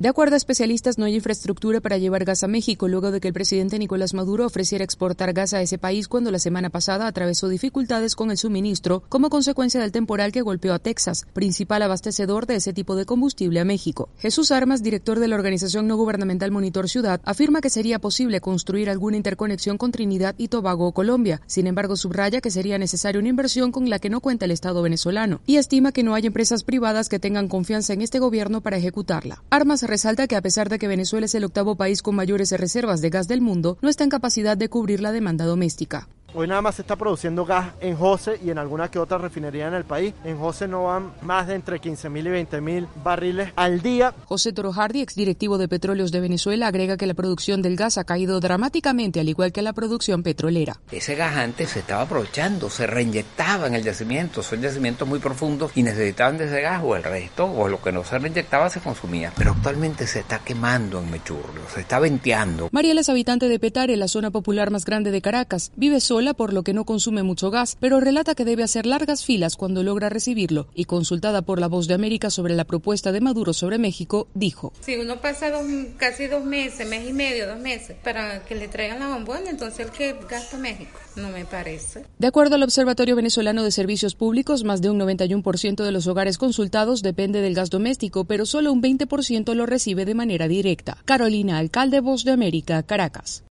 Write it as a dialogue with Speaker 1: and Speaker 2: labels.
Speaker 1: De acuerdo a especialistas, no hay infraestructura para llevar gas a México luego de que el presidente Nicolás Maduro ofreciera exportar gas a ese país cuando la semana pasada atravesó dificultades con el suministro como consecuencia del temporal que golpeó a Texas, principal abastecedor de ese tipo de combustible a México. Jesús Armas, director de la organización no gubernamental Monitor Ciudad, afirma que sería posible construir alguna interconexión con Trinidad y Tobago o Colombia. Sin embargo, subraya que sería necesaria una inversión con la que no cuenta el Estado venezolano y estima que no hay empresas privadas que tengan confianza en este gobierno para ejecutarla. Armas resalta que a pesar de que Venezuela es el octavo país con mayores reservas de gas del mundo, no está en capacidad de cubrir la demanda doméstica.
Speaker 2: Hoy nada más se está produciendo gas en Jose y en alguna que otra refinería en el país. En Jose no van más de entre 15.000 y 20.000 barriles al día.
Speaker 1: José Toro Hardy, exdirectivo de Petróleos de Venezuela, agrega que la producción del gas ha caído dramáticamente, al igual que la producción petrolera.
Speaker 3: Ese gas antes se estaba aprovechando, se reinyectaba en el yacimiento. Son yacimientos muy profundos y necesitaban de ese gas o el resto, o lo que no se reinyectaba se consumía. Pero actualmente se está quemando en Mechurrio, se está venteando.
Speaker 1: Mariela es habitante de Petare, la zona popular más grande de Caracas. Vive sola, por lo que no consume mucho gas, pero relata que debe hacer largas filas cuando logra recibirlo, y consultada por La Voz de América sobre la propuesta de Maduro sobre México, dijo:
Speaker 4: si uno pasa casi 2 meses, mes y medio, 2 meses, para que le traigan la bombona, entonces el que gasta México, no me parece.
Speaker 1: De acuerdo al Observatorio Venezolano de Servicios Públicos, más de un 91% de los hogares consultados depende del gas doméstico, pero solo un 20% lo recibe de manera directa. Carolina Alcalde, Voz de América, Caracas.